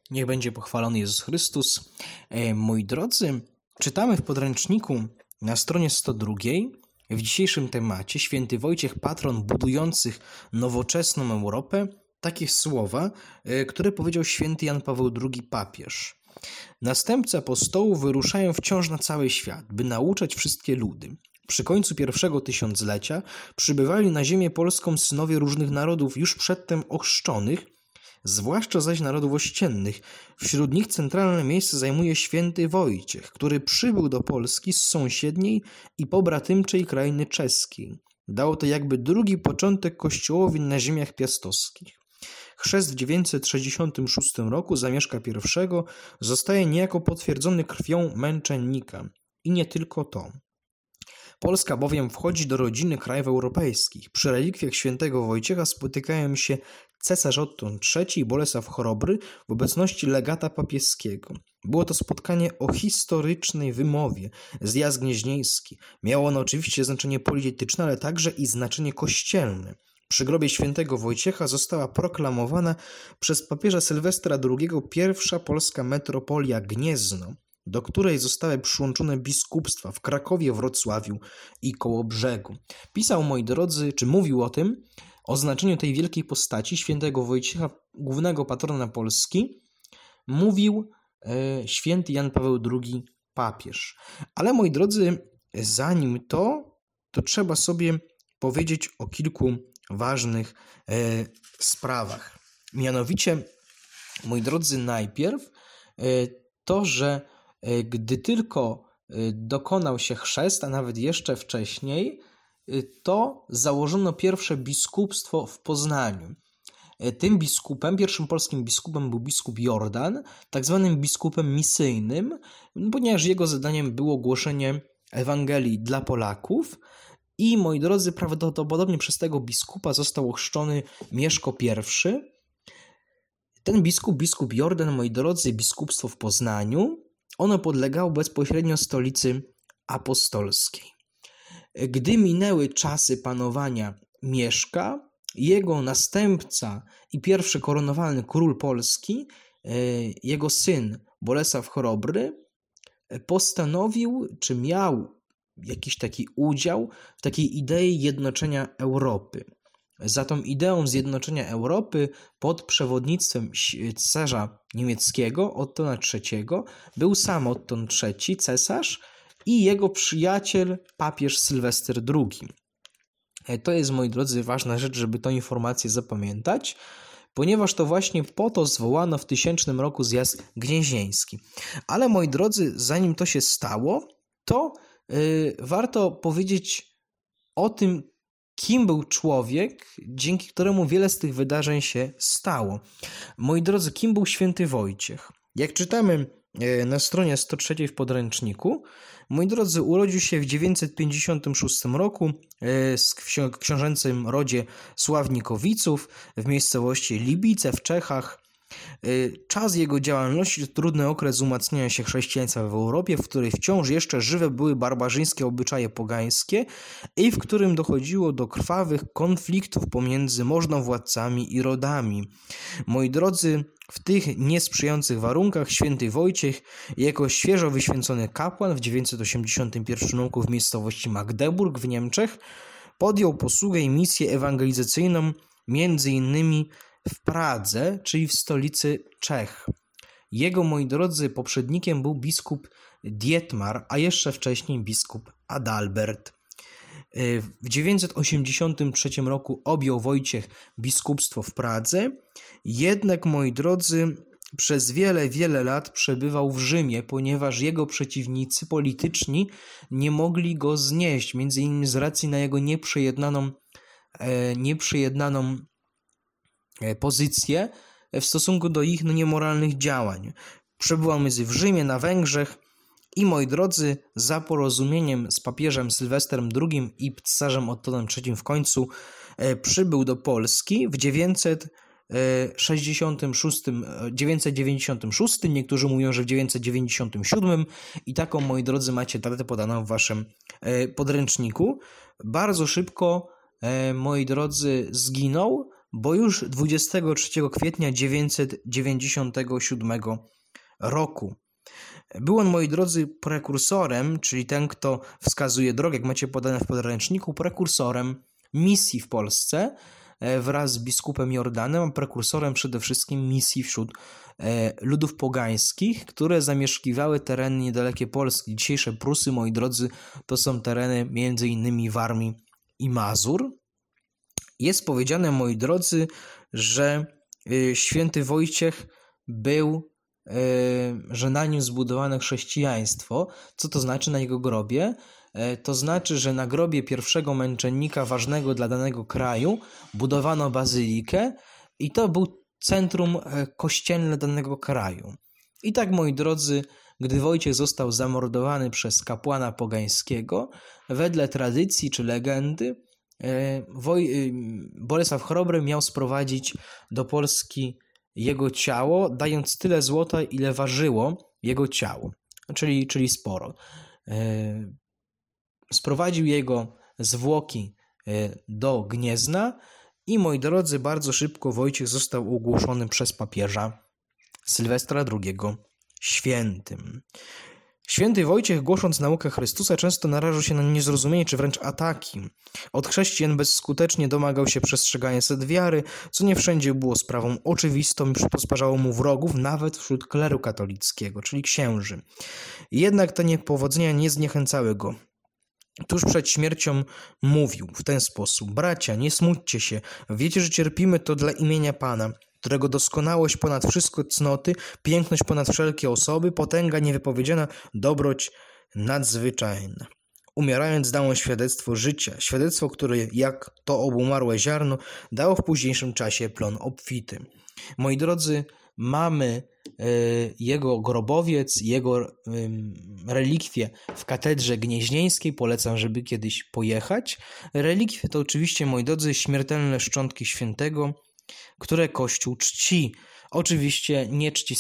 Niech będzie pochwalony Jezus Chrystus. Moi drodzy, czytamy w podręczniku na stronie 102 w dzisiejszym temacie święty Wojciech, patron budujących nowoczesną Europę, takie słowa, które powiedział święty Jan Paweł II, papież. Następcy apostołów wyruszają wciąż na cały świat, by nauczać wszystkie ludy. Przy końcu pierwszego tysiąclecia przybywali na ziemię polską synowie różnych narodów już przedtem ochrzczonych, zwłaszcza zaś narodów ościennych. Wśród nich centralne miejsce zajmuje święty Wojciech, który przybył do Polski z sąsiedniej i pobratymczej krainy czeskiej. Dało to jakby drugi początek kościołowi na ziemiach piastowskich. Chrzest w 966 roku Zamieszka I zostaje niejako potwierdzony krwią męczennika. I nie tylko to. Polska bowiem wchodzi do rodziny krajów europejskich. Przy relikwiach świętego Wojciecha spotykają się cesarz Otton III i Bolesław Chrobry w obecności legata papieskiego. Było to spotkanie o historycznej wymowie, zjazd gnieźnieński. Miało ono oczywiście znaczenie polityczne, ale także i znaczenie kościelne. Przy grobie świętego Wojciecha została proklamowana przez papieża Sylwestra II pierwsza polska metropolia Gniezno, do której zostały przyłączone biskupstwa w Krakowie, Wrocławiu i Kołobrzegu. Pisał, moi drodzy, czy mówił o znaczeniu tej wielkiej postaci, świętego Wojciecha, głównego patrona Polski, mówił święty Jan Paweł II, papież. Ale, moi drodzy, zanim to trzeba sobie powiedzieć o kilku ważnych sprawach. Mianowicie, moi drodzy, najpierw to, że gdy tylko dokonał się chrzest, a nawet jeszcze wcześniej, to założono pierwsze biskupstwo w Poznaniu. Tym biskupem, pierwszym polskim biskupem był biskup Jordan, tak zwanym biskupem misyjnym, ponieważ jego zadaniem było głoszenie Ewangelii dla Polaków. I, moi drodzy, prawdopodobnie przez tego biskupa został ochrzczony Mieszko I. Ten biskup Jordan, moi drodzy, biskupstwo w Poznaniu, ono podlegało bezpośrednio stolicy apostolskiej. Gdy minęły czasy panowania Mieszka, jego następca i pierwszy koronowany król Polski, jego syn Bolesław Chrobry, postanowił, czy miał jakiś taki udział w takiej idei jednoczenia Europy. Za tą ideą zjednoczenia Europy pod przewodnictwem cesarza niemieckiego Ottona III był sam Otton III, cesarz, i jego przyjaciel, papież Sylwester II. To jest, moi drodzy, ważna rzecz, żeby tę informację zapamiętać, ponieważ to właśnie po to zwołano w 1000 roku zjazd gnieźnieński. Ale, moi drodzy, zanim to się stało, to warto powiedzieć o tym, kim był człowiek, dzięki któremu wiele z tych wydarzeń się stało. Moi drodzy, kim był święty Wojciech? Jak czytamy na stronie 103 w podręczniku, moi drodzy, urodził się w 956 roku w książęcym rodzie Sławnikowiców w miejscowości Libice w Czechach. Czas jego działalności to trudny okres umacniania się chrześcijaństwa w Europie, w której wciąż jeszcze żywe były barbarzyńskie obyczaje pogańskie i w którym dochodziło do krwawych konfliktów pomiędzy możnowładcami i rodami. Moi drodzy, w tych niesprzyjających warunkach święty Wojciech, jako świeżo wyświęcony kapłan w 981 roku w miejscowości Magdeburg w Niemczech, podjął posługę i misję ewangelizacyjną między innymi w Pradze, czyli w stolicy Czech. Jego, moi drodzy, poprzednikiem był biskup Dietmar, a jeszcze wcześniej biskup Adalbert. W 983 roku objął Wojciech biskupstwo w Pradze, jednak, moi drodzy, przez wiele lat przebywał w Rzymie, ponieważ jego przeciwnicy polityczni nie mogli go znieść, między innymi z racji na jego nieprzyjednaną pozycję w stosunku do ich niemoralnych działań. Przebywał w Rzymie, na Węgrzech i, moi drodzy, za porozumieniem z papieżem Sylwestrem II i cesarzem Ottonem III w końcu przybył do Polski w 996, niektórzy mówią, że w 997 i taką, moi drodzy, macie datę podaną w waszym podręczniku. Bardzo szybko, moi drodzy, zginął bo już 23 kwietnia 997 roku. Był on, moi drodzy, prekursorem, czyli ten, kto wskazuje drogę, jak macie podane w podręczniku, prekursorem misji w Polsce wraz z biskupem Jordanem, a prekursorem przede wszystkim misji wśród ludów pogańskich, które zamieszkiwały tereny niedalekie Polski. Dzisiejsze Prusy, moi drodzy, to są tereny między innymi Warmii i Mazur. Jest powiedziane, moi drodzy, że święty Wojciech że na nim zbudowano chrześcijaństwo. Co to znaczy na jego grobie? To znaczy, że na grobie pierwszego męczennika ważnego dla danego kraju budowano bazylikę i to był centrum kościelne danego kraju. I tak, moi drodzy, gdy Wojciech został zamordowany przez kapłana pogańskiego, wedle tradycji czy legendy, Bolesław Chrobry miał sprowadzić do Polski jego ciało, dając tyle złota, ile ważyło jego ciało, czyli sporo. Sprowadził jego zwłoki do Gniezna i, moi drodzy, bardzo szybko Wojciech został ogłoszony przez papieża Sylwestra II świętym. Święty Wojciech, głosząc naukę Chrystusa, często narażał się na niezrozumienie czy wręcz ataki. Od chrześcijan bezskutecznie domagał się przestrzegania zasad wiary, co nie wszędzie było sprawą oczywistą i przysparzało mu wrogów, nawet wśród kleru katolickiego, czyli księży. Jednak te niepowodzenia nie zniechęcały go. Tuż przed śmiercią mówił w ten sposób: bracia, nie smućcie się, wiecie, że cierpimy to dla imienia Pana, którego doskonałość ponad wszystko cnoty, piękność ponad wszelkie osoby, potęga niewypowiedziana, dobroć nadzwyczajna. Umierając dał on świadectwo życia, świadectwo, które jak to obumarłe ziarno dało w późniejszym czasie plon obfity. Moi drodzy, mamy jego grobowiec, jego relikwie w katedrze gnieźnieńskiej. Polecam, żeby kiedyś pojechać. Relikwie to oczywiście, moi drodzy, śmiertelne szczątki świętego, które Kościół czci. Oczywiście nie czci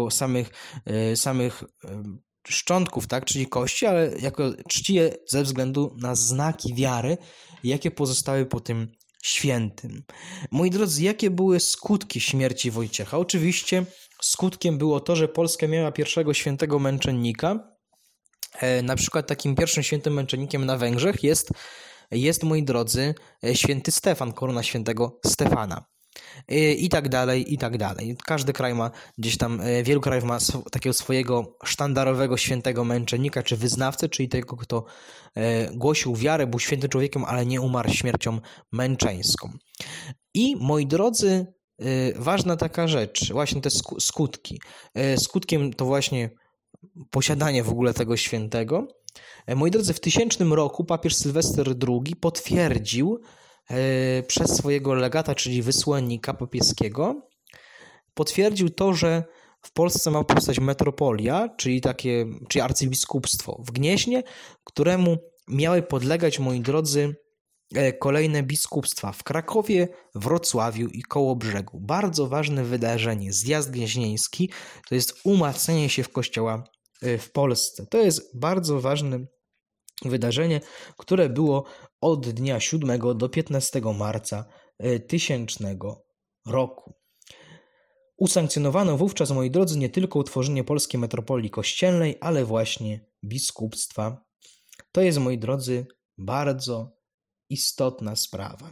samych szczątków, tak, czyli kości, ale czci je ze względu na znaki wiary, jakie pozostały po tym świętym. Moi drodzy, jakie były skutki śmierci Wojciecha? Oczywiście skutkiem było to, że Polska miała pierwszego świętego męczennika. Na przykład takim pierwszym świętym męczennikiem na Węgrzech jest, moi drodzy, święty Stefan, korona świętego Stefana. I tak dalej, i tak dalej. Każdy kraj ma gdzieś tam, wielu krajów ma takiego swojego sztandarowego świętego męczennika, czy wyznawcę, czyli tego, kto głosił wiarę, był świętym człowiekiem, ale nie umarł śmiercią męczeńską. I, moi drodzy, ważna taka rzecz, właśnie te skutki. Skutkiem to właśnie posiadanie w ogóle tego świętego. Moi drodzy, w 1000 roku papież Sylwester II potwierdził przez swojego legata, czyli wysłannika papieskiego, potwierdził to, że w Polsce ma powstać metropolia, czyli arcybiskupstwo w Gnieźnie, któremu miały podlegać, moi drodzy, kolejne biskupstwa w Krakowie, Wrocławiu i Kołobrzegu. Bardzo ważne wydarzenie, zjazd gnieźnieński, to jest umacnianie się w kościoła w Polsce. To jest bardzo ważne wydarzenie, które było od dnia 7 do 15 marca 1000 roku. Usankcjonowano wówczas, moi drodzy, nie tylko utworzenie polskiej metropolii kościelnej, ale właśnie biskupstwa. To jest, moi drodzy, bardzo istotna sprawa.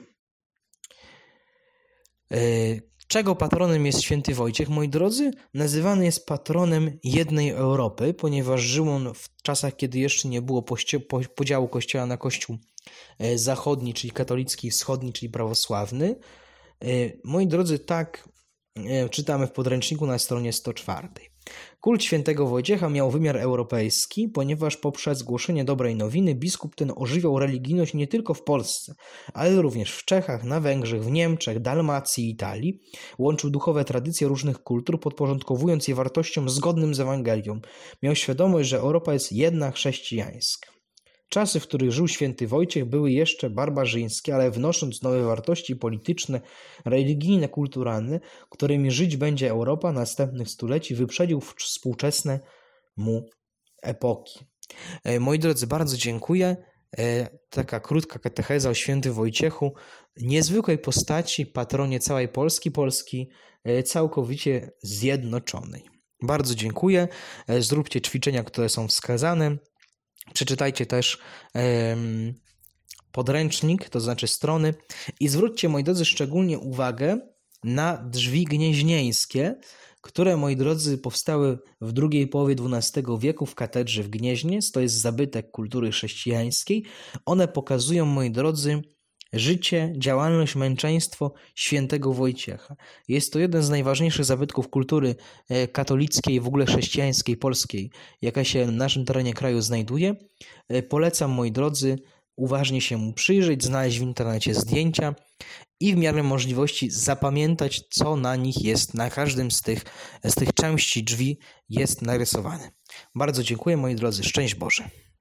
Czego patronem jest święty Wojciech, moi drodzy? Nazywany jest patronem jednej Europy, ponieważ żył on w czasach, kiedy jeszcze nie było podziału kościoła na kościół zachodni, czyli katolicki, wschodni, czyli prawosławny. Moi drodzy, tak czytamy w podręczniku na stronie 104. Kult świętego Wojciecha miał wymiar europejski, ponieważ poprzez głoszenie dobrej nowiny biskup ten ożywiał religijność nie tylko w Polsce, ale również w Czechach, na Węgrzech, w Niemczech, Dalmacji i Italii. Łączył duchowe tradycje różnych kultur, podporządkowując je wartościom zgodnym z Ewangelią. Miał świadomość, że Europa jest jedna chrześcijańska. Czasy, w których żył święty Wojciech, były jeszcze barbarzyńskie, ale wnosząc nowe wartości polityczne, religijne, kulturalne, którymi żyć będzie Europa następnych stuleci, wyprzedził współczesne mu epoki. Moi drodzy, bardzo dziękuję. taka krótka katecheza o świętym Wojciechu, niezwykłej postaci, patronie całej Polski całkowicie zjednoczonej. Bardzo dziękuję. Zróbcie ćwiczenia, które są wskazane. Przeczytajcie też podręcznik, to znaczy strony, i zwróćcie, moi drodzy, szczególnie uwagę na drzwi gnieźnieńskie, które, moi drodzy, powstały w drugiej połowie XII wieku w katedrze w Gnieźnie. To jest zabytek kultury chrześcijańskiej. One pokazują, moi drodzy, życie, działalność, męczeństwo świętego Wojciecha. Jest to jeden z najważniejszych zabytków kultury katolickiej, w ogóle chrześcijańskiej, polskiej, jaka się na naszym terenie kraju znajduje. Polecam, moi drodzy, uważnie się mu przyjrzeć, znaleźć w internecie zdjęcia i w miarę możliwości zapamiętać, co na nich jest, na każdym z tych części drzwi jest narysowane. Bardzo dziękuję, moi drodzy. Szczęść Boże.